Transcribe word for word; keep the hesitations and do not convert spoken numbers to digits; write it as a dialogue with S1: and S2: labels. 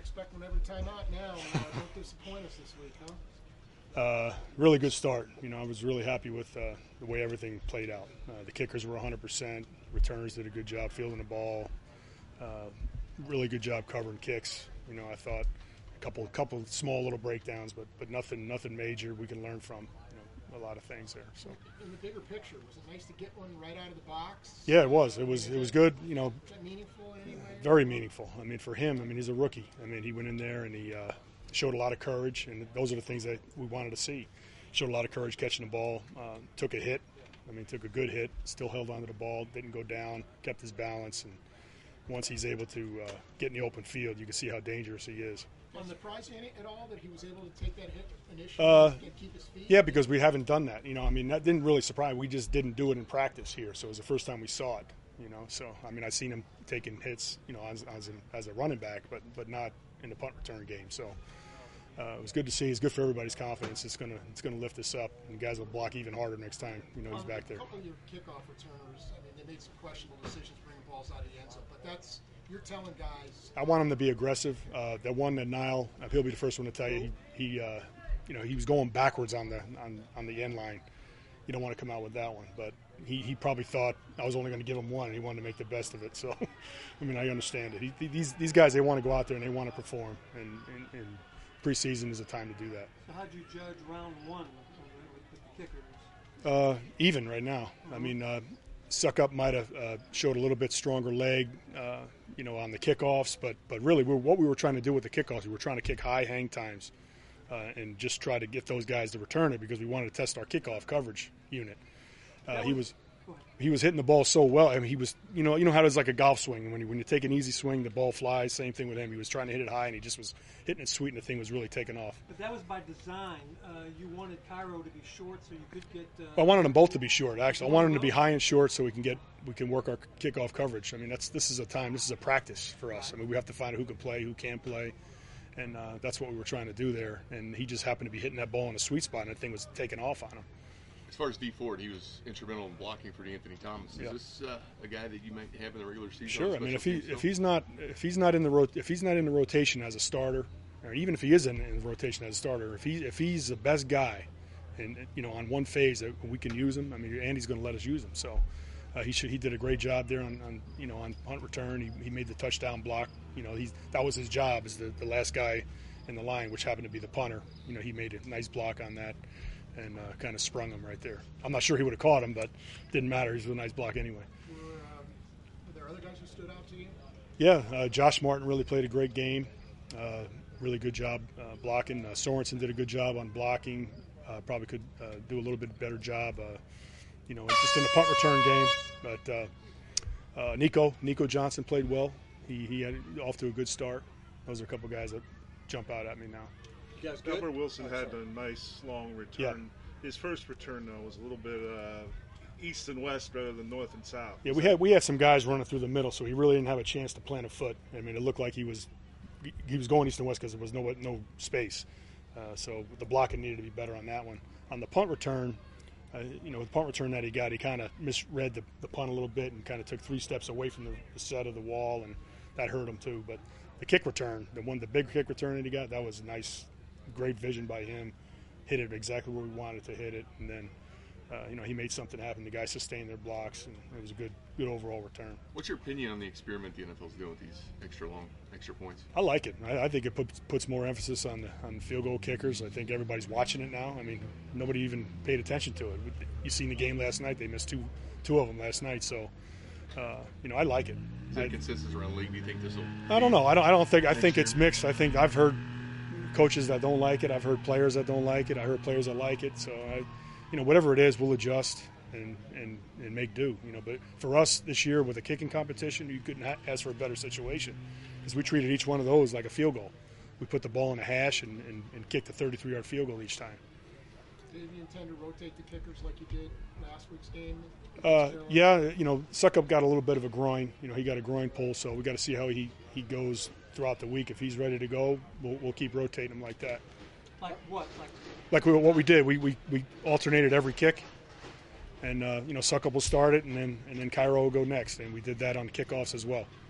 S1: expect one every time out now. Uh, don't disappoint us this week, huh?
S2: Uh, really good start. You know, I was really happy with uh, the way everything played out. Uh, the kickers were one hundred percent. Returners did a good job fielding the ball. Uh, really good job covering kicks. You know, I thought a couple, couple small little breakdowns, but but nothing, nothing major we can learn from. You know, a lot of things there. So.
S1: In the bigger picture, was it nice to get one right out of the box?
S2: Yeah, it was. It was. It was good. You know.
S1: Was that meaningful in any way?
S2: Very meaningful. I mean, for him, I mean, he's a rookie. I mean, he went in there and he. Uh, showed a lot of courage, and those are the things that we wanted to see. Showed a lot of courage catching the ball, uh, took a hit. I mean, took a good hit, still held onto the ball, didn't go down, kept his balance, and once he's able to uh, get in the open field, you can see how dangerous he is.
S1: Was it surprising at all that he was able to take that hit initially
S2: uh,
S1: and keep his feet?
S2: Yeah, because we haven't done that. You know, I mean, that didn't really surprise. We just didn't do it in practice here, so it was the first time we saw it. You know, so I mean, I've seen him taking hits, you know, as, as, a, as a running back, but but not in the punt return game. So. Uh, it was good to see. It's good for everybody's confidence. It's gonna it's gonna lift us up, and guys will block even harder next time. You know, he's
S1: um,
S2: back there.
S1: A couple of your kickoff returners, I mean, they made some questionable decisions bringing balls out of the end zone, but that's you're telling guys.
S2: I want him to be aggressive. Uh, the one that Nile, uh, he'll be the first one to tell you. He, he uh, you know, he was going backwards on the on, on the end line. You don't want to come out with that one, but he, he probably thought I was only going to give him one, and he wanted to make the best of it. So, I mean, I understand it. He, these these guys, they want to go out there and they want to perform, and. and, and preseason is a time to do that.
S3: So how do you judge round one with, with the kickers?
S2: Uh, even right now. Mm-hmm. I mean, uh, Suck Up might have uh, showed a little bit stronger leg, uh, you know, on the kickoffs, but but really, we're, what we were trying to do with the kickoffs, we were trying to kick high hang times uh, and just try to get those guys to return it because we wanted to test our kickoff coverage unit. Uh, he was. He was hitting the ball so well. I mean, he was, you know, you know how it's like a golf swing. When you when you take an easy swing, the ball flies. Same thing with him. He was trying to hit it high, and he just was hitting it sweet, and the thing was really taking off.
S3: But that was by design. Uh, you wanted Cairo to be short, so you could get. Uh,
S2: I wanted them both to be short. Actually, I wanted them to be high and short, so we can get we can work our kickoff coverage. I mean, that's this is a time. This is a practice for us. I mean, we have to find out who can play, who can't play, and uh, that's what we were trying to do there. And he just happened to be hitting that ball in a sweet spot, and that thing was taking off on him.
S4: As far as D Ford, he was instrumental in blocking for D'Anthony Thomas. Is
S2: yeah.
S4: this uh, a guy that you might have in the regular season?
S2: Sure. I mean, if he if he's not if he's not in the rot- if he's not in the rotation as a starter, or even if he is in, in the rotation as a starter, if he if he's the best guy, and you know on one phase that we can use him. I mean, Andy's going to let us use him. So uh, he should he did a great job there on, on you know on punt return. He, he made the touchdown block. You know, he's that was his job as the, the last guy in the line, which happened to be the punter. You know, he made a nice block on that. And uh, kind of sprung him right there. I'm not sure he would have caught him, but didn't matter. He was a nice block anyway.
S1: Were, um, were there other guys who stood out to you?
S2: Yeah, uh, Josh Martin really played a great game. Uh, really good job uh, blocking. Uh, Sorensen did a good job on blocking. Uh, probably could uh, do a little bit better job, uh, you know, just in the punt return game. But uh, uh, Nico, Nico Johnson played well. He he had off to a good start. Those are a couple guys that jump out at me now.
S5: Gilbert Wilson had a nice long return. Yeah. His first return, though, was a little bit uh, east and west rather than north and south.
S2: Yeah, we had we had some guys running through the middle, so he really didn't have a chance to plant a foot. I mean, it looked like he was he was going east and west because there was no no space. Uh, so the blocking needed to be better on that one. On the punt return, uh, you know, the punt return that he got, he kind of misread the, the punt a little bit and kind of took three steps away from the, the set of the wall, and that hurt him too. But the kick return, the one, the big kick return that he got, that was nice. Great vision by him, hit it exactly where we wanted to hit it, and then uh, you know he made something happen. The guys sustained their blocks, and it was a good, good overall return.
S4: What's your opinion on the experiment the N F L's doing with these extra long, extra points?
S2: I like it. I, I think it puts, puts more emphasis on the on field goal kickers. I think everybody's watching it now. I mean, nobody even paid attention to it. You seen the game last night? They missed two, two of them last night. So, uh, you know, I like it.
S4: Is there consensus around the league? Do you think this will?
S2: I don't know. I don't. I don't think. I think it's mixed. I think I've heard coaches that don't like it. I've heard players that don't like it. I heard players that like it. So, I, you know, whatever it is, we'll adjust and, and, and make do. You know, but for us this year with a kicking competition, you couldn't ha- ask for a better situation because we treated each one of those like a field goal. We put the ball in a hash and, and, and kicked a thirty-three-yard field goal each time.
S1: Did you intend to rotate the kickers like you did last week's game?
S2: Uh, yeah, you know, Suck Up got a little bit of a groin. You know, he got a groin pull, so we got to see how he, he goes throughout the week. If he's ready to go, we'll, we'll keep rotating him like that.
S3: Like what? Like,
S2: like we, what we did, we, we, we alternated every kick, and uh, you know, Suck Up will start it, and then and then Cairo will go next, and we did that on kickoffs as well.